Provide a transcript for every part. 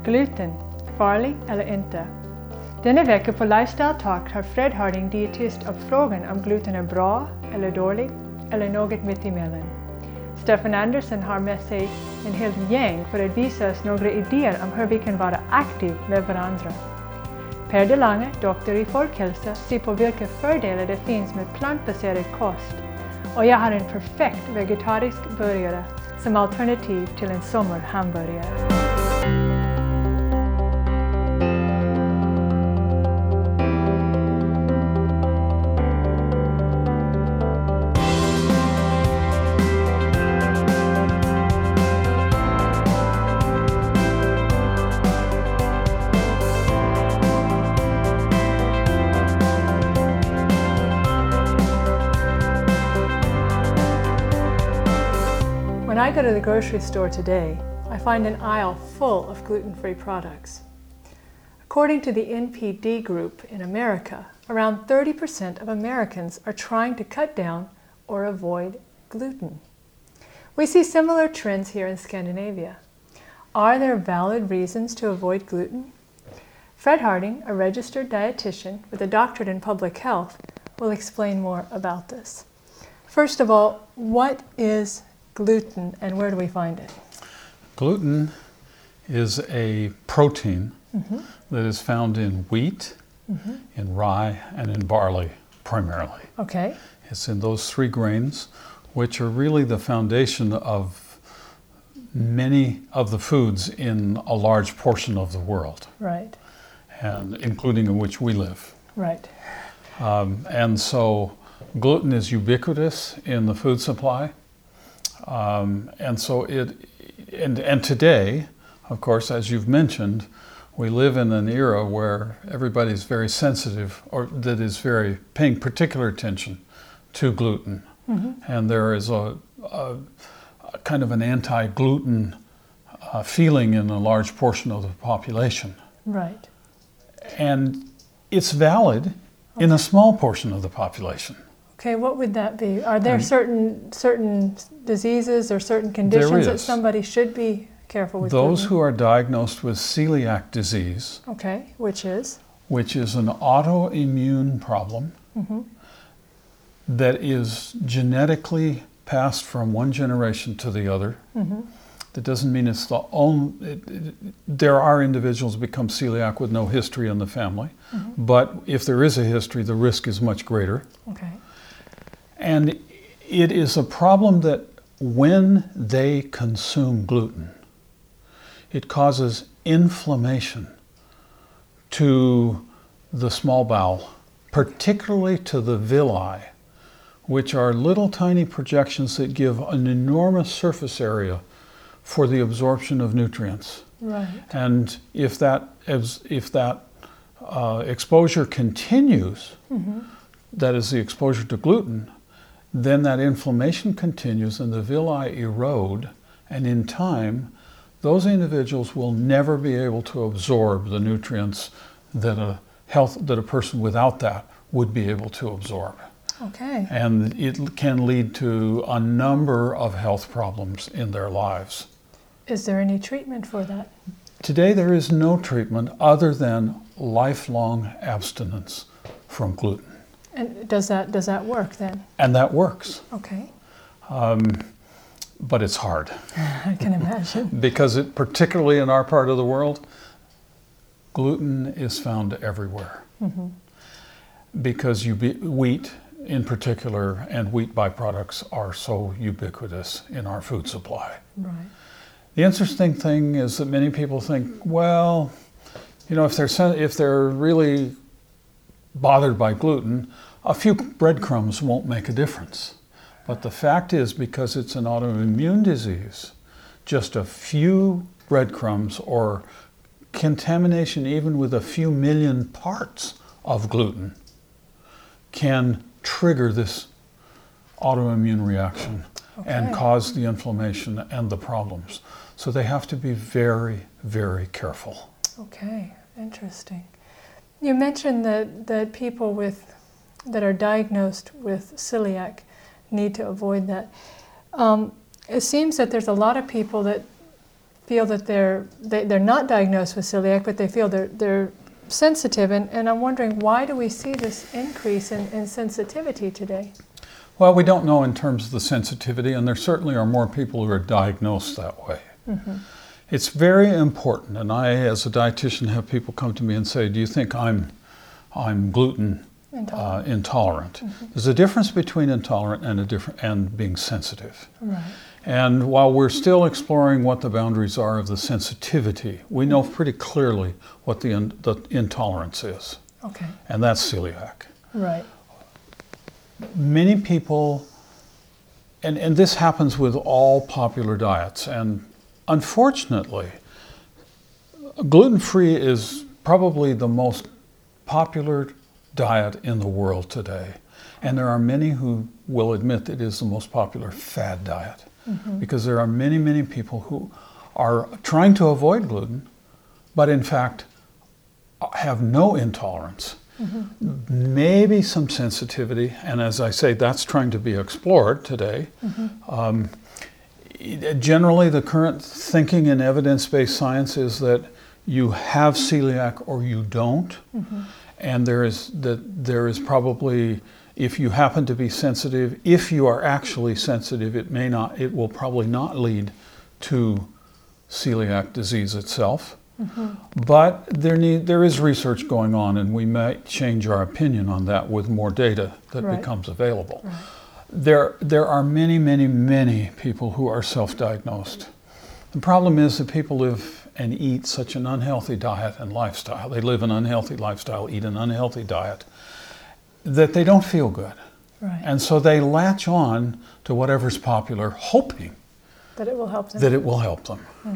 Gluten, farlig eller inte? Denna vecka på Lifestyle Talk har Fred Harding, dietist, upp frågan om gluten är bra eller dålig eller något mitt emellan. Stefan Andersson har med sig en hel gäng för att visa oss några idéer om hur vi kan vara aktiva med varandra. Per De Lange, doktor i folkhälsa, ser på vilka fördelar det finns med plantbaserad kost. Och jag har en perfekt vegetarisk burgare som alternativ till en sommarhamburgare. When I go to the grocery store today, I find an aisle full of gluten-free products. According to the NPD group in America, around 30% of Americans are trying to cut down or avoid gluten. We see similar trends here in Scandinavia. Are there valid reasons to avoid gluten? Fred Harding, a registered dietitian with a doctorate in public health, will explain more about this. First of all, what is gluten and where do we find it? Gluten is a protein that is found in wheat, in rye, and in barley primarily. Okay. It's in those three grains, which are really the foundation of many of the foods in a large portion of the world, Right. and including in which we live. Right. And so gluten is ubiquitous in the food supply. And today, of course, as you've mentioned, we live in an era where everybody's very sensitive, or that is very paying particular attention to gluten. And there is a kind of an anti-gluten feeling in a large portion of the population. Right. And it's valid in a small portion of the population. Okay, what would that be? Are there certain diseases or certain conditions that somebody should be careful with? Those gluten? who are diagnosed with celiac disease, Okay, which is? which is an autoimmune problem that is genetically passed from one generation to the other. That doesn't mean it's the only. There are individuals who become celiac with no history in the family, but if there is a history, the risk is much greater. Okay. And it is a problem that when they consume gluten, it causes inflammation to the small bowel, particularly to the villi, which are little tiny projections that give an enormous surface area for the absorption of nutrients. Right. And if that exposure continues, that is the exposure to gluten, then that inflammation continues and the villi erode, and in time, those individuals will never be able to absorb the nutrients that a person without that would be able to absorb. Okay. And it can lead to a number of health problems in their lives. Is there any treatment for that? Today there is no treatment other than lifelong abstinence from gluten. And does that work then? And that works. Okay. But it's hard. I can imagine. Because particularly in our part of the world, gluten is found everywhere. Because wheat in particular and wheat byproducts are so ubiquitous in our food supply. Right. The interesting thing is that many people think, well, you know, if they're really bothered by gluten, a few breadcrumbs won't make a difference. But the fact is, because it's an autoimmune disease, just a few breadcrumbs or contamination even with a few million parts of gluten can trigger this autoimmune reaction and cause the inflammation and the problems. So they have to be very, very careful. Okay, interesting. You mentioned that people that are diagnosed with celiac need to avoid that. It seems that there's a lot of people that feel that they're not diagnosed with celiac, but they feel they're sensitive. And I'm wondering, why do we see this increase in sensitivity today? Well, we don't know in terms of the sensitivity, and there certainly are more people who are diagnosed that way. Mm-hmm. It's very important, and I, as a dietitian, have people come to me and say, do you think I'm gluten intolerant? Mm-hmm. There's a difference between intolerant and being sensitive. Right. And while we're still exploring what the boundaries are of the sensitivity, we know pretty clearly what the intolerance is. Okay. And that's celiac. Right. Many people, and this happens with all popular diets, and unfortunately, gluten-free is probably the most popular diet in the world today. And there are many who will admit it is the most popular fad diet. Mm-hmm. Because there are many, many people who are trying to avoid gluten, but in fact have no intolerance. Mm-hmm. Maybe some sensitivity, and as I say, that's trying to be explored today. Mm-hmm. Generally, the current thinking in evidence-based science is that you have celiac or you don't, mm-hmm. and there is probably, if you happen to be sensitive, if you are actually sensitive, it will probably not lead to celiac disease itself. Mm-hmm. But there is research going on, and we might change our opinion on that with more data that right. becomes available. Right. There are many, many, many people who are self-diagnosed. The problem is that people live and eat such an unhealthy diet and lifestyle. They live an unhealthy lifestyle, eat an unhealthy diet, that they don't feel good. Right. And so they latch on to whatever's popular, hoping that it will help them. Hmm.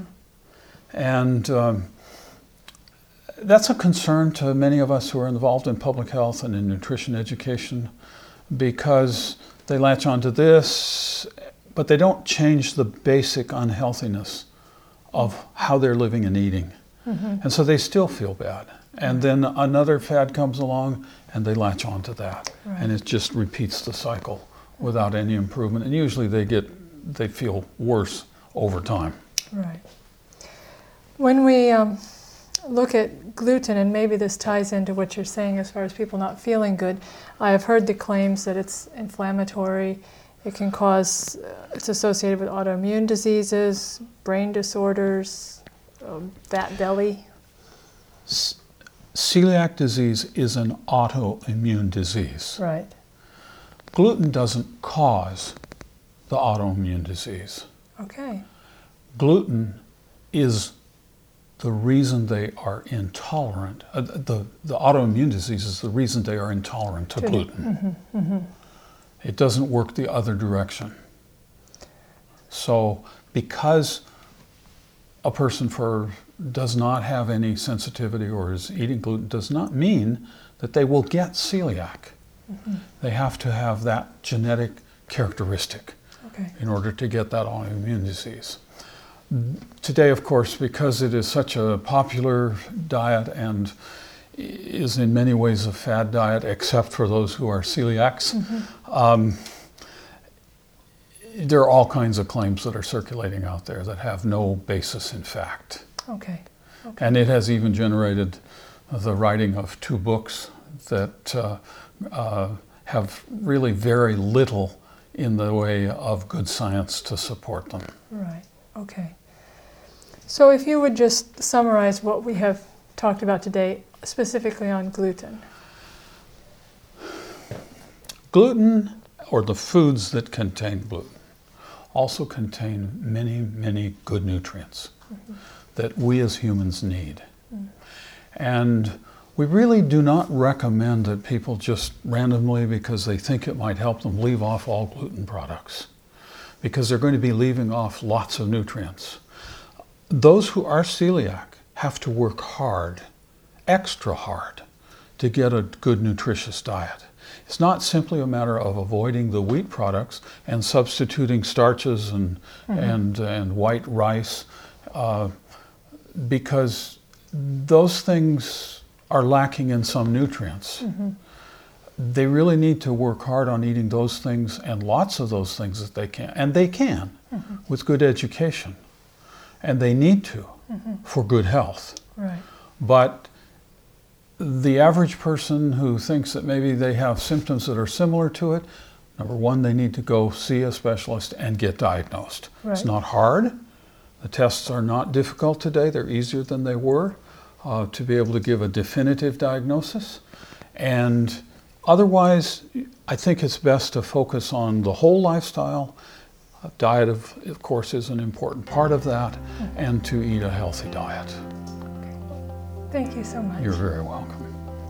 And that's a concern to many of us who are involved in public health and in nutrition education, because they latch onto this, but they don't change the basic unhealthiness of how they're living and eating. Mm-hmm. And so they still feel bad. And then another fad comes along and they latch onto that. Right. And it just repeats the cycle without any improvement. And usually they feel worse over time. Right. When we look at gluten, and maybe this ties into what you're saying as far as people not feeling good, I have heard the claims that it's inflammatory. It can cause, it's associated with autoimmune diseases, brain disorders, fat belly. Celiac disease is an autoimmune disease. Right. Gluten doesn't cause the autoimmune disease. Okay. Gluten is the reason they are intolerant. The autoimmune disease is the reason they are intolerant to gluten. Mm-hmm, mm-hmm. It doesn't work the other direction. So because a person does not have any sensitivity or is eating gluten does not mean that they will get celiac. Mm-hmm. They have to have that genetic characteristic in order to get that autoimmune disease. Today, of course, because it is such a popular diet and is in many ways a fad diet, except for those who are celiacs, mm-hmm. There are all kinds of claims that are circulating out there that have no basis in fact. Okay. And it has even generated the writing of 2 books that have really very little in the way of good science to support them. Right. Okay. So if you would just summarize what we have talked about today, specifically on gluten. Gluten, or the foods that contain gluten, also contain many, many good nutrients mm-hmm. that we as humans need. Mm. And we really do not recommend that people just randomly, because they think it might help them, leave off all gluten products, because they're going to be leaving off lots of nutrients. Those who are celiac have to work hard, extra hard, to get a good nutritious diet. It's not simply a matter of avoiding the wheat products and substituting starches and mm-hmm. and white rice, because those things are lacking in some nutrients. Mm-hmm. They really need to work hard on eating those things and lots of those things that they can. And they can mm-hmm. with good education. and they need to for good health. Right. But the average person who thinks that maybe they have symptoms that are similar to it, number one, they need to go see a specialist and get diagnosed. Right. It's not hard. The tests are not difficult today. They're easier than they were to be able to give a definitive diagnosis. And otherwise, I think it's best to focus on the whole lifestyle. Diet, of course, is an important part of that, and to eat a healthy diet. Thank you so much. You're very welcome.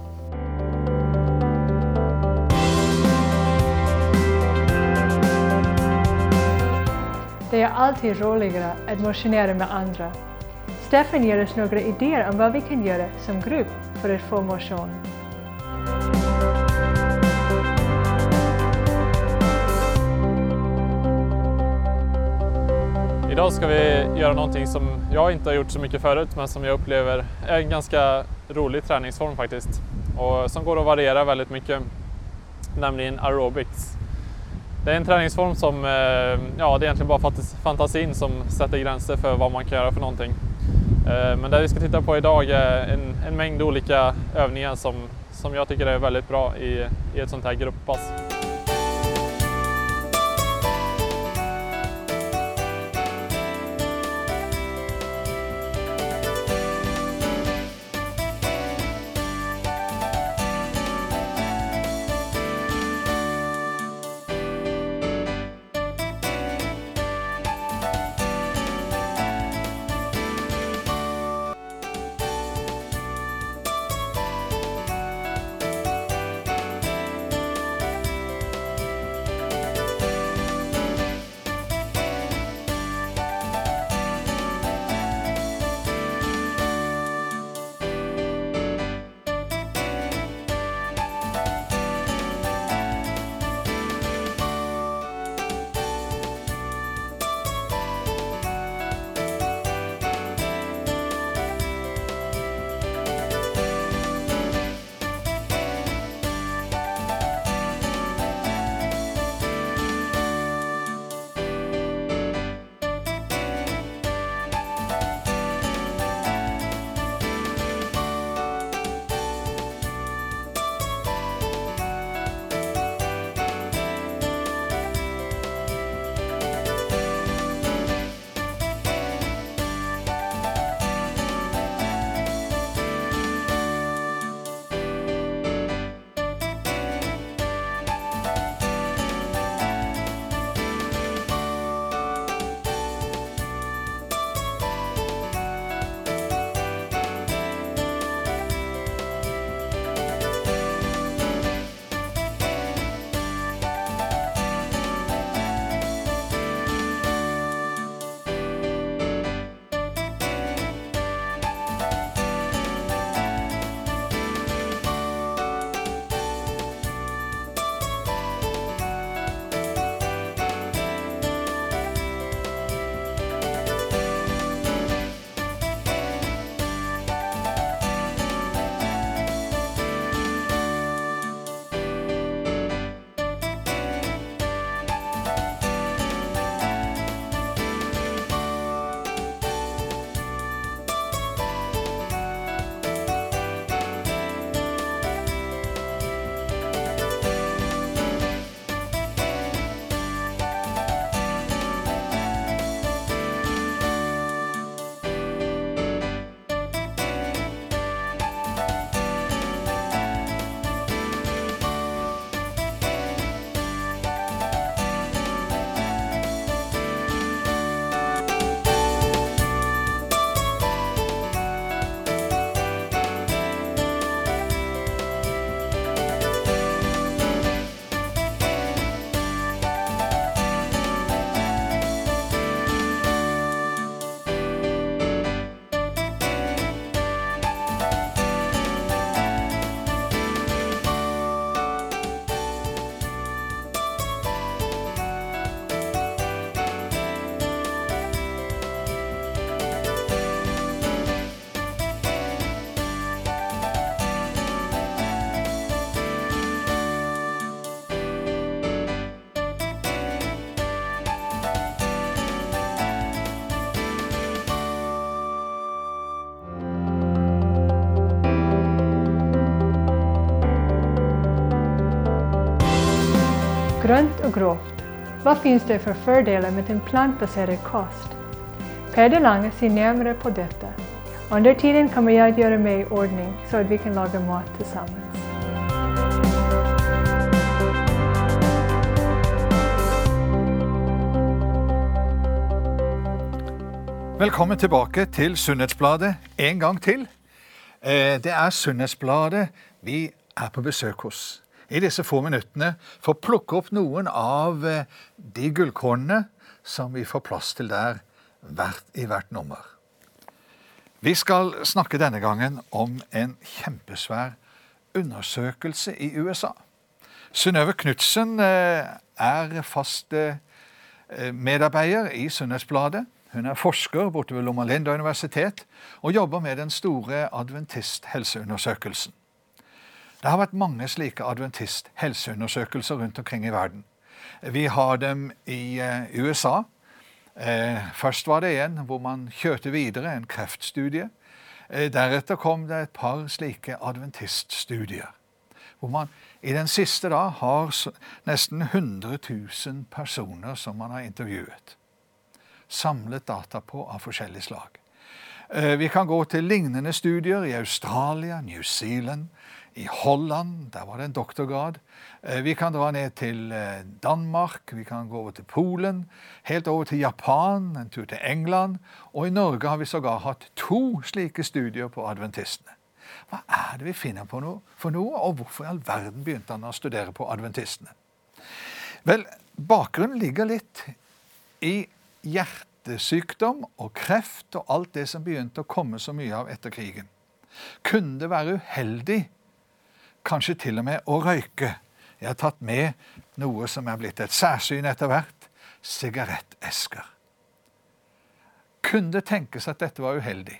Det är alltid roligare att motionera med andra. Stefan ger oss några idéer om vad vi kan göra som grupp för att få motion. Idag ska vi göra någonting som jag inte har gjort så mycket förut, men som jag upplever är en ganska rolig träningsform faktiskt. Och som går att variera väldigt mycket, nämligen aerobics. Det är en träningsform som, det är egentligen bara fantasin som sätter gränser för vad man kan göra för någonting. Men det vi ska titta på idag är en mängd olika övningar som jag tycker är väldigt bra i ett sånt här grupppass. grönt och grovt. Vad finns det för fördelar med en plantbaserad kost? Peder Lange ser närmare på detta. Under tiden kommer jag göra mig i ordning så att vi kan laga mat tillsammans. Velkommen tilbake til Sunnhetsbladet en gang til. Det Sunnhetsbladet vi på besøk hos. I disse få minuttene for å plukke opp noen av de gullkornene som vi får plass til der i hvert nummer. Vi skal snakke denne gangen om en kjempesvær undersøkelse i USA. Synnøve Knudsen fast medarbeider i Sunnhetsbladet. Hun forsker borte ved Loma Linda Universitet og jobber med den store adventist-helseundersøkelsen. Det har vært mange slike adventist-helseundersøkelser rundt omkring i verden. Vi har dem i USA. Først var det en hvor man kjørte videre en kreftstudie. Deretter kom det et par slike adventiststudier, hvor man i den siste da har nesten 100 000 personer som man har intervjuet. Samlet data på av forskjellige slag. Vi kan gå til lignende studier i Australia, New Zealand, i Holland, der var det en doktorgrad. Vi kan dra ned til Danmark, vi kan gå over til Polen, helt over til Japan, en tur til England, og i Norge har vi sågar hatt 2 slike studier på adventistene. Hva det vi finner på for noe, og hvorfor i all verden begynte han å studere på adventistene? Vel, bakgrunnen ligger litt i hjertesykdom og kreft og alt det som begynte å komme så mye av etter krigen. Kunne det være uheldig, kanskje til og med å røyke? Jeg har tatt med noe som blitt et særsyn etter hvert, sigarettesker. Kunne det tenkes at dette var uheldig?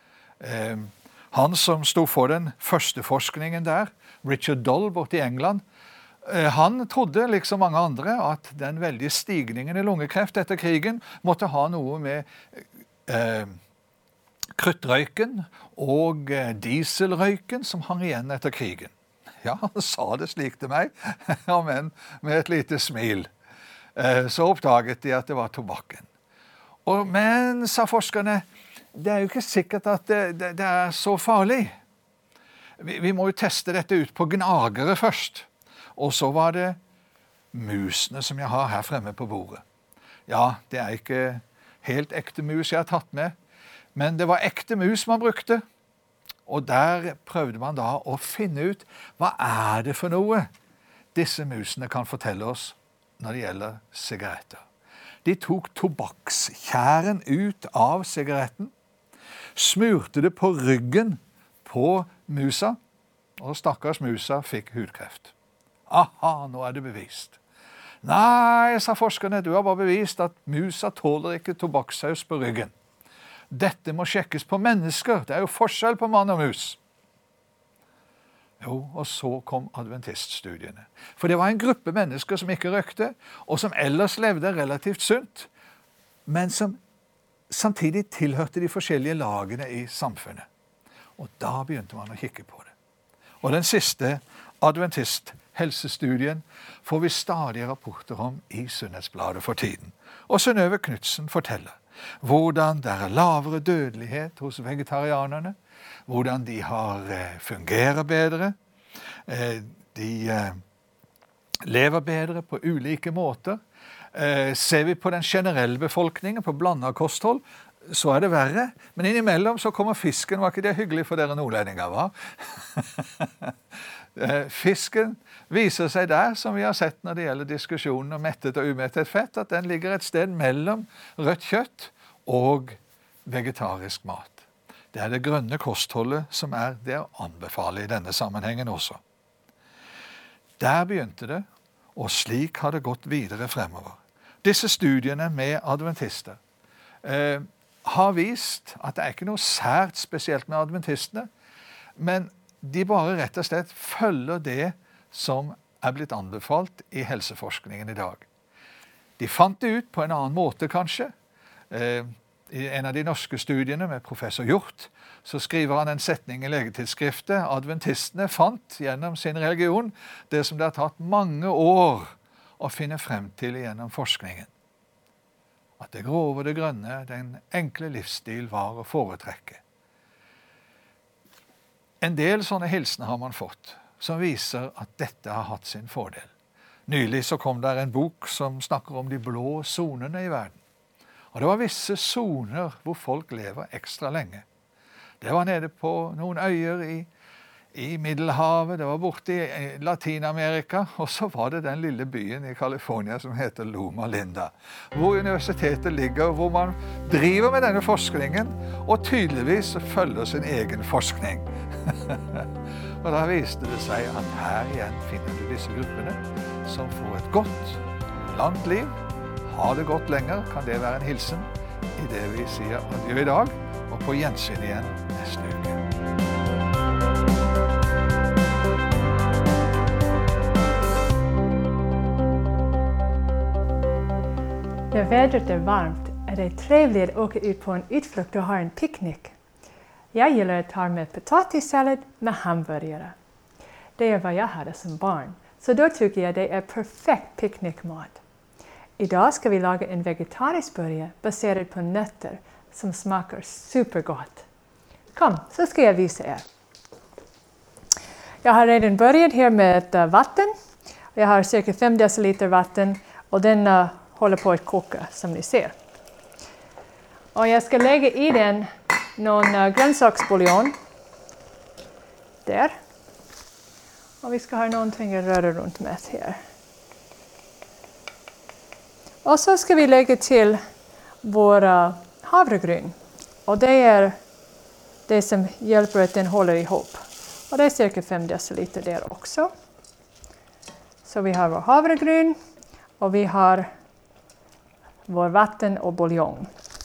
Han som stod for den første forskningen der, Richard Doll borte i England, han trodde, liksom mange andre, at den veldige stigningen i lungekreft etter krigen måtte ha noe med kruttrøyken og dieselrøyken som hang igjen etter krigen. Ja, han sa det slik til meg, men med et lite smil. Så oppdaget de at det var tobakken. Men, sa forskerne, det jo ikke sikkert at det så farlig. Vi må jo teste dette ut på gnagere først. Og så var det musene som jeg har her fremme på bordet. Ja, det ikke helt ekte mus jeg har tatt med, men det var ekte mus man brukte. Og der prøvde man da å finne ut, hva det for noe disse musene kan fortelle oss når det gjelder sigaretter. De tok tobakkskjæren ut av sigaretten, smurte det på ryggen på musa, og stakkars musa fikk hudkreft. Aha, nå det bevist. Nei, sa forskerne, du har bare bevist at musa tåler ikke tobakkssaus på ryggen. Dette må sjekkes på mennesker, det jo forskjell på mann og mus. Jo, og så kom adventiststudiene. For det var en gruppe mennesker som ikke røykte, og som ellers levde relativt sunt, men som samtidig tilhørte de forskjellige lagene i samfunnet. Og da begynte man å kikke på det. Og den siste adventist-helsestudien får vi stadig rapporter om i Sunnhetsbladet for tiden. Og Synnøve Knudsen forteller hvordan det lavere dødelighet hos vegetarianerne, hvordan de fungerer bedre, de lever bedre på ulike måter. Ser vi på den generelle befolkningen, på blandet kosthold, så det verre. Men innimellom så kommer fisken, var ikke det hyggelig for dere nordlendinger, va? Fisken viser seg der, som vi har sett når det gjelder diskusjonen om mettet og umettet fett, at den ligger et sted mellom rødt kjøtt og vegetarisk mat. Det det grønne kostholdet som det å anbefale i denne sammenhengen også. Der begynte det, og slik har det gått videre fremover. Disse studiene med adventister har vist at det ikke noe sært spesielt med adventistene, men de bare rett og slett følger det som blitt anbefalt i helseforskningen i dag. De fant det ut på en annen måte kanskje. I en av de norske studiene med professor Hjort, så skriver han en setning i legetidsskriftet: adventistene fant gjennom sin religion det som det har tatt mange år å finne frem til gjennom forskningen. At det grove og det grønne, den enkle livsstil, var å foretrekke. En del sånne hilsener har man fått, som viser at dette har hatt sin fordel. Nylig så kom der en bok som snakker om de blå zonene i verden. Og det var visse zoner hvor folk lever ekstra lenge. Det var nede på noen øyer i Middelhavet, det var borte i Latinamerika, og så var det den lille byen i California som heter Loma Linda, hvor universitetet ligger, hvor man driver med denne forskningen, og tydeligvis følger sin egen forskning. Og da viste det seg at her igjen finner du disse gruppene som får et godt, langt liv. Ha det godt lenger, kan det være en hilsen i det vi sier adjø i dag, og på gjensyn igjen neste uke. När vädret är varmt är det trevligt att åka ut på en utflykt och ha en picknick. Jag gillar att ta med potatissallad med hamburgare. Det är vad jag hade som barn, så då tycker jag det är perfekt picknickmat. Idag ska vi laga en vegetarisk burgare baserad på nötter som smakar supergott. Kom, så ska jag visa er. Jag har redan börjat här med vatten. Jag har cirka 5 deciliter vatten och den håller på att koka som ni ser. Och jag ska lägga i den någon grönsaksbuljong. Där. Och vi ska ha någonting att röra runt med här. Och så ska vi lägga till våra havregryn. Och det är det som hjälper att den håller ihop. Och det är cirka 5 deciliter där också. Så vi har vår havregryn och vi har vår vatten och buljong.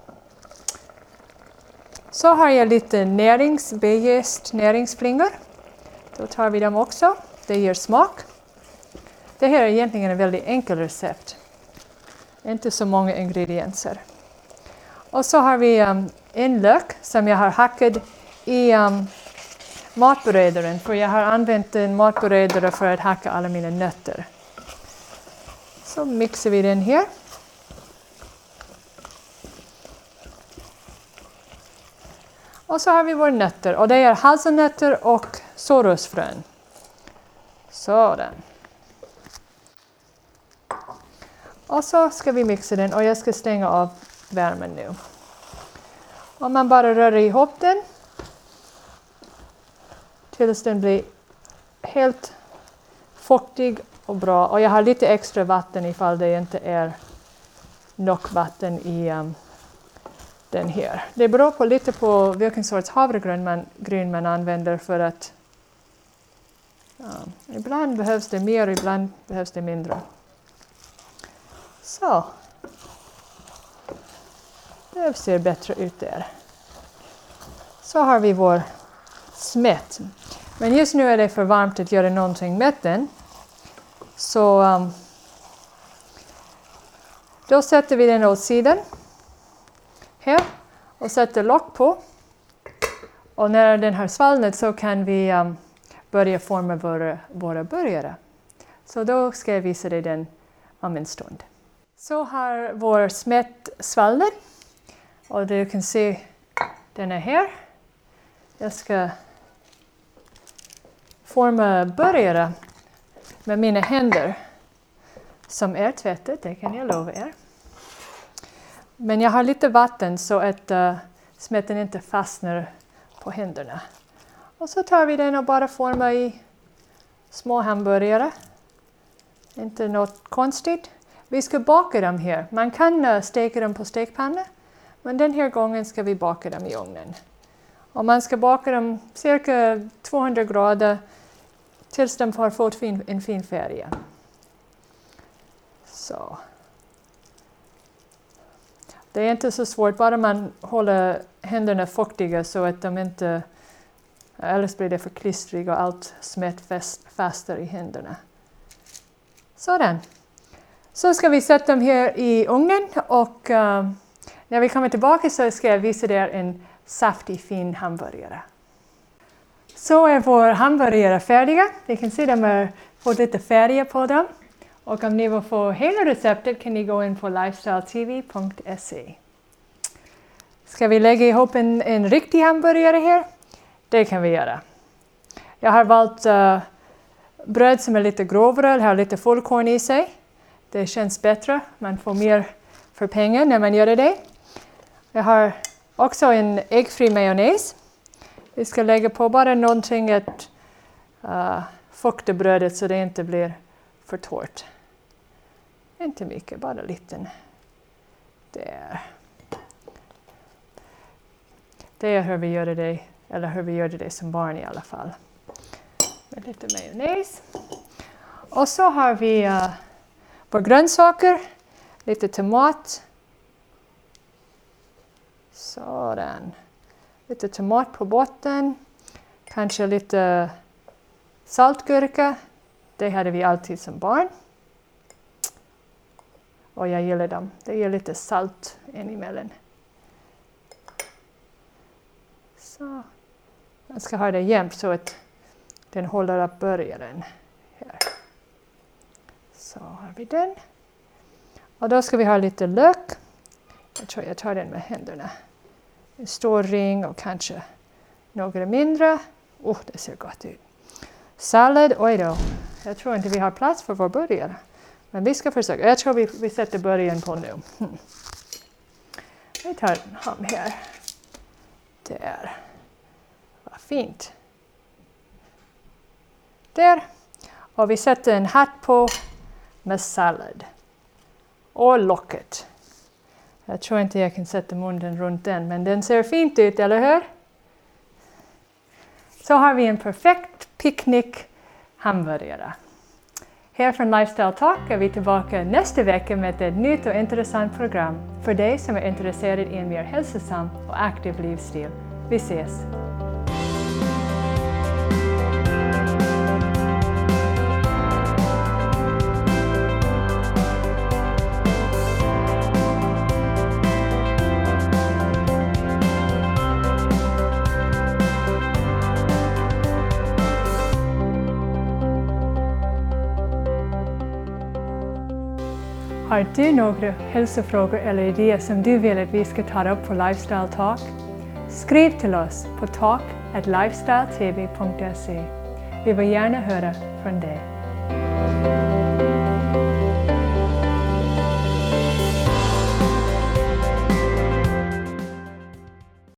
Så har jag lite B-jäst näringsflingor. Då tar vi dem också. Det ger smak. Det här är egentligen en väldigt enkel recept. Inte så många ingredienser. Och så har vi en lök som jag har hackat i matberedaren. För jag har använt en matberedare för att hacka alla mina nötter. Så mixar vi den här. Och så har vi våra nötter. Och det är haselnötter och sårrörsfrön. Sådan. Och så ska vi mixa den och jag ska stänga av värmen nu. Och man bara rör ihop den tills den blir helt fuktig och bra. Och jag har lite extra vatten ifall det inte är nog vatten i den här. Det beror lite på vilken sorts havregryn man använder för att ibland behövs det mer och ibland behövs det mindre. Så. Det ser bättre ut där. Så har vi vår smet. Men just nu är det för varmt att göra någonting med den. Så då sätter vi den åt sidan. Här. Och sätter lock på. Och när den har svalnat så kan vi börja forma våra burgare. Så då ska jag visa dig den om en stund. Så har vår smet svalnat. Och du kan se den är här. Jag ska forma burgare med mina händer som är tvättat, det kan jag lova er. Men jag har lite vatten så att smeten inte fastnar på händerna. Och så tar vi den och bara formar i små hamburgare. Inte något konstigt. Vi ska baka dem här. Man kan steka dem på stekpanna. Men den här gången ska vi baka dem i ugnen. Och man ska baka dem cirka 200 grader tills de har fått en fin färg. Så. Det är inte så svårt, bara man håller händerna fuktiga så att de inte, annars blir det för klistriga och allt smet fastare i händerna. Sådan. Så ska vi sätta dem här i ugnen och när vi kommer tillbaka så ska jag visa er en saftig fin hamburgare. Så är vår hamburgare färdiga. Ni kan se att de har fått lite färg på dem. Och om ni vill få hela receptet kan ni gå in på lifestyletv.se. Ska vi lägga ihop en riktig hamburgare här? Det kan vi göra. Jag har valt bröd som är lite grovare, har lite fullkorn i sig. Det känns bättre, man får mer för pengar när man gör det. Jag har också en äggfri majonnäs. Vi ska lägga på bara någonting att fukta brödet så det inte blir för torrt. Inte mycket, bara lite. Där. Det är hur vi gör det, eller hur vi gör det som barn i alla fall. Med lite majonnäs. Och så har vi våra grönsaker, lite tomat. Sådan. Lite tomat på botten. Kanske lite saltgurka. Det hade vi alltid som barn. Och jag gillar dem. Det ger lite salt emellan. Så. Man ska ha det jämnt så att den håller upp burgaren. Här. Så har vi den. Och då ska vi ha lite lök. Jag tror jag tar den med händerna. En stor ring och kanske några mindre. Det ser gott ut. Sallad, oj då. Jag tror inte vi har plats för vår burgare. Men vi ska försöka. Jag tror vi sätter början på nu. Vi tar ham här. Där. Vad fint. Där. Och vi sätter en hatt på med sallad. Och locket. Jag tror inte jag kan sätta munnen runt den, men den ser fint ut, eller hur? Så har vi en perfekt picknick hamburgare. Här från Lifestyle Talk är vi tillbaka nästa vecka med ett nytt och intressant program för dig som är intresserad i en mer hälsosam och aktiv livsstil. Vi ses! Har du några hälsofrågor eller idéer som du vill att vi ska ta upp på Lifestyle Talk? Skriv till oss på talk@lifestyletv.se. Vi vill gärna höra från dig.